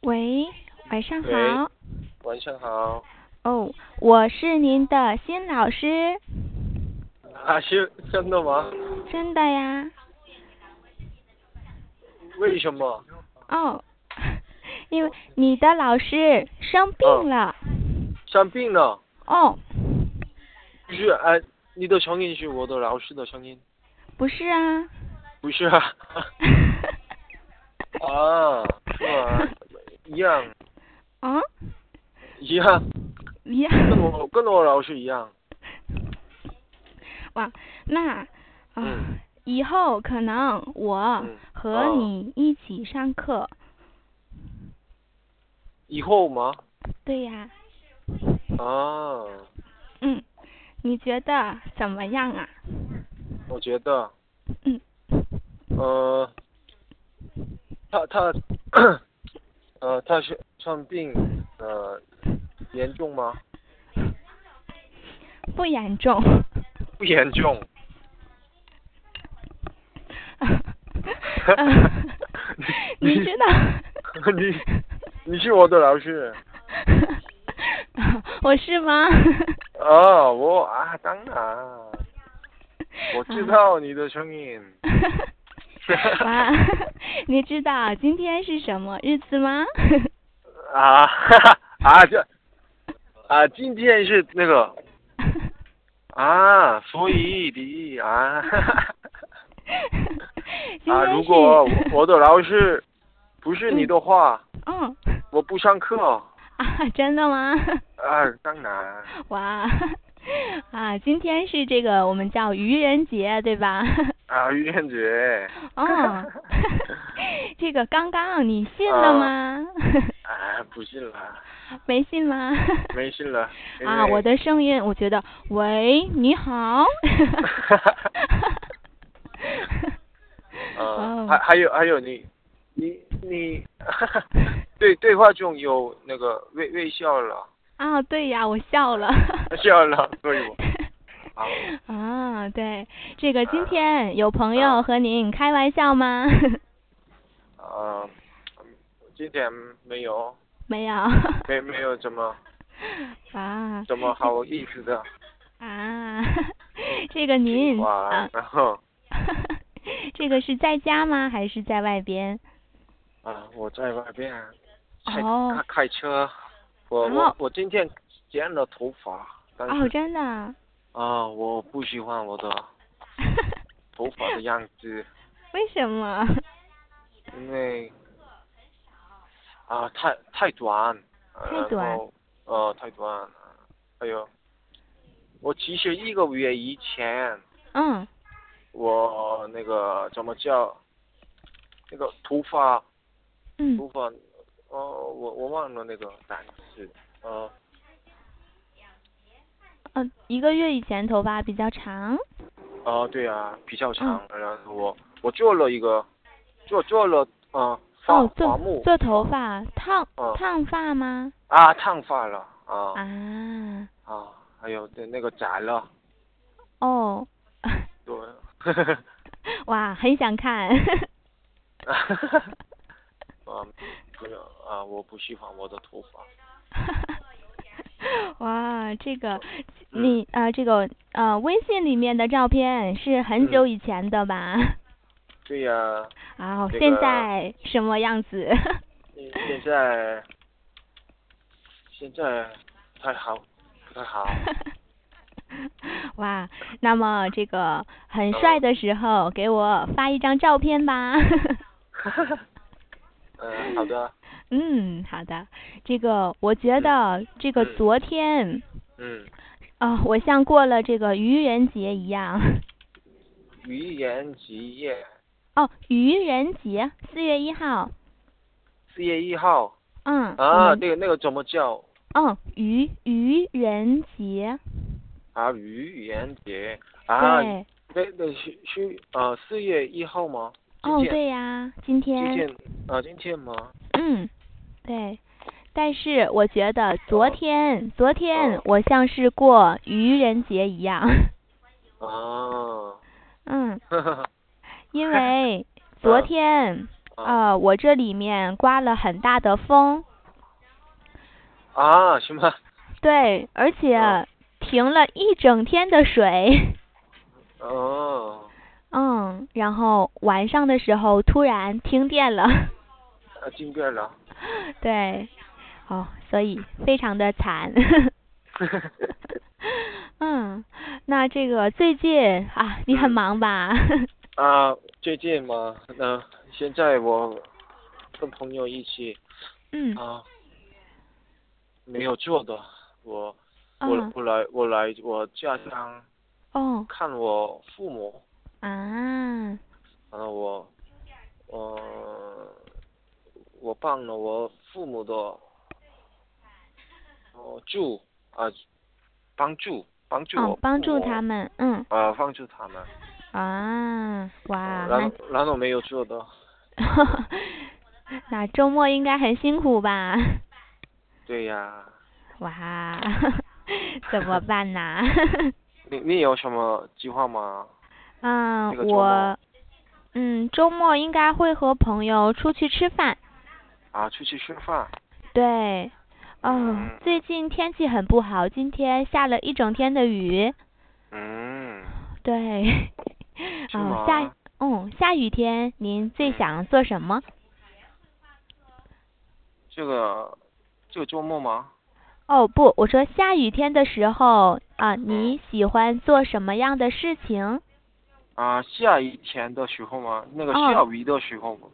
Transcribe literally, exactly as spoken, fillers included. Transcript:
喂，晚上喂， 好。 晚上好。 哦，我是您的新老师。 啊，是真的吗？ 真的呀。 为什么？ 哦，因为你的老师生嗯， 病了。 生病了。 哦， 不是，哎、你的声音是我的老师的声音。 不是啊。 不是啊。啊，是吗？一样。 啊？ 一样。 一样。 跟我跟我老师一样。 哇，那啊、 嗯以后可能我嗯和啊， 你一起上课。 以后吗？ 对呀。 啊， 嗯，你觉得怎么样啊？ 我觉得， 嗯。 呃，他他，呃，他是生病，呃，严重吗？ 不严重。 不严重。 你知道你你是我的老师。 我是吗？ 啊，我啊，当然，我知道你的声音。 哇，你知道今天是什么日子吗？ 啊哈哈啊这啊，今天是那个啊，所以的啊哈哈啊， 今天是如果我我的老师不是你的话， 嗯， 我不上课。 啊，真的吗？ 啊，当然。 哇，啊，今天是这个我们叫愚人节，对吧？ 啊，愚人节。 哦，这个刚刚你信了啊， 吗？ 啊，不信了。 没信吗？ 没信了。 啊，我的声音，我觉得，喂，你好。 呃，还哦， 还有还有你，你你，对对话中有那个微微笑了。 啊，对呀，我笑了。 笑了，所以我好。 啊，对，这个今啊天有朋友啊和您开玩笑吗？ 啊，今天没有。 没有。 没没有怎么啊。 怎么好意思的啊，这个情您话， 啊， 然后这个是在家吗？还是在外边？ 啊，我在外边开哦。 开开车。我我然后我今天剪了头发，但哦， 是真的啊。 啊，我不喜欢我的头发的样子。 为什么？ 因为啊太太短，呃太短。 然后呃太短，还有我其实一个月以前嗯。 我那个怎么叫那个头发嗯。 头发呃我我忘了那个单词。呃嗯，一个月以前头发比较长。 啊对啊，比较嗯。 长，然后我我做了一个做做了呃发哦，做发木做头发，烫啊烫发吗？ 啊烫发了啊啊。 啊还有对那个摘了。 哦。 对。 哇，很想看。 啊，不是啊，我不喜欢我的头发。 哇，这个嗯你啊、呃这个呃，微信里面的照片是很嗯， 久以前的吧？ 对呀。 啊，现这个在什么样子？ 现在现在不太好，不太好。 哇，那么这个很帅嗯的时候，给我发一张照片吧。 嗯，好的。 嗯，好的。这个我觉嗯得这个嗯昨天嗯， 啊、我像过了这个愚人节一样。 愚人节。 哦，愚人节，四月一号。 四月一号。 嗯，我啊， 们那个那个怎么叫？ 嗯，愚愚人节。 啊，愚人节啊， 对。 那那是是呃四月一号吗？今哦， 天对呀，今天。 今天啊今天吗？ 嗯，对。但是我觉得昨啊天，昨天啊我像是过愚人节一样。 啊。 嗯， 哈哈哈。 因为昨嗯天呃，我这里面刮了很大的风。 啊，是吗？ 对，而且哦停了一整天的水。 哦， 嗯，然后晚上的时候突然停电了。 啊，进变了。 对，哦，所以非常的惨。嗯，那这个最近啊，你很嗯忙吧？ 啊，最近嘛，那现在我跟朋友一起嗯， 啊，没有做的，我我哦， 我来我来我家乡哦， 看我父母， 啊， 然后我我我帮了我父母的哦助啊帮助帮助哦， 我帮助他父母们，嗯， 啊帮助他们， 啊， 哦， 哇，那然后然后没有做的， 那周末应该很辛苦吧？ 对呀。 哇，怎么办呢？ 你你有什么计划吗？ 嗯， 这个周末我嗯周末应该会和朋友出去吃饭。 啊，出去吃饭。 对，哦， 嗯最近天气很不好，今天下了一整天的雨。 嗯， 对， 是哦，下吗？ 嗯下雨天您最嗯， 想做什么？ 这个这个周末吗？ 哦不，我说下雨天的时候啊， 嗯你喜欢做什么样的事情？ 啊，下雨天的时候吗？那个哦下雨的时候吗？